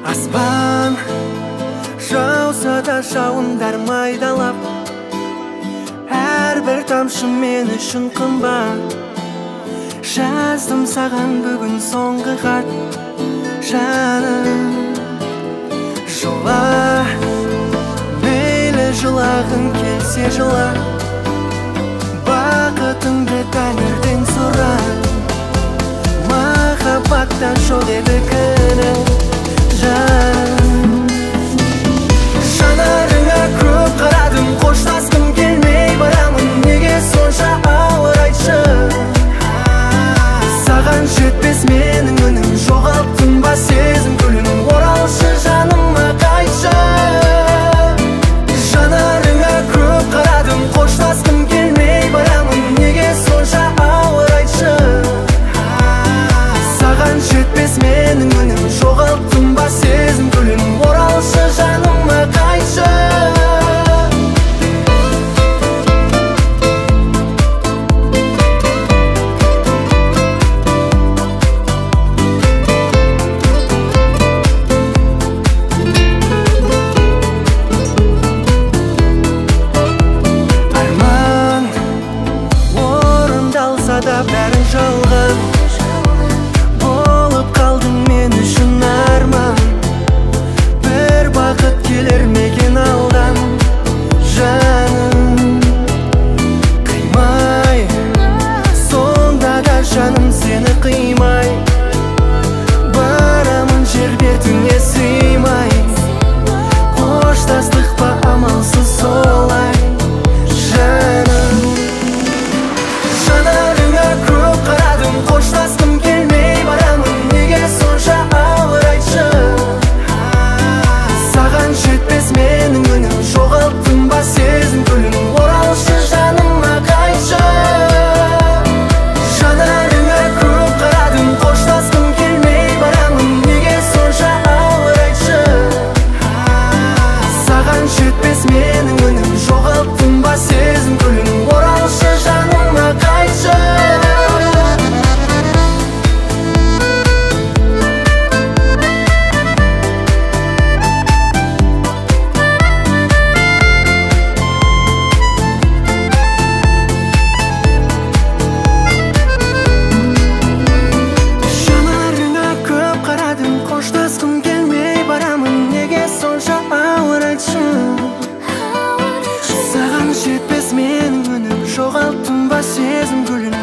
Аспан жауса да жауындар майдалап, әрбір тамшы мен үшін қымбат. Жаздым саған бүгін соңғы хат, жаным. Жыла, мейлі жылағың келсе жыла, бақытыңды тәңірден сұра. Махаббаттан жоқ еді күнің, жаным. Жанарыңа көп қарадым, қоштасқым келмей барамын, неге сонша ауыр айтшы. Саған жетпес менің үнім, жоғалттым ба сезім гүлін, оралшы жаныма қайтшы. Жанарыңа көп қарадым, қоштасқым келмей барамын, неге сонша ауыр айтшы. Саған жетпес менің үнім, жоғалттым ба сезім гүлін, оралшы жаныма қайтшы. Да бәрін жалған болып қалдың мен үшін арман. Бір бақыт келер мекен алдан, жаным. Қимай, сонда да жаным сені қимай, барамын жер бетіңе сыймай. Қоштастық па амалсыз солай, жаным. Қоштасқым келмей барамын, неге сонша ауыр айтшы. Саған жетпес менің үнім, жоғалттым ба сезім гүлін, оралшы жаныма қайтшы. Жанарыңа көп қарадым, қоштасқым келмей барамын, неге сонша ауыр айтшы. Саған жетпес менің үнім, жоғалттым ба сезім гүлін, оралшы жаныма қайтшы. Қоштасқым келмей барамын, неге сонша ауыр айтшы. Саған жетпес менің үнім, жоғалттым ба сезім гүлін,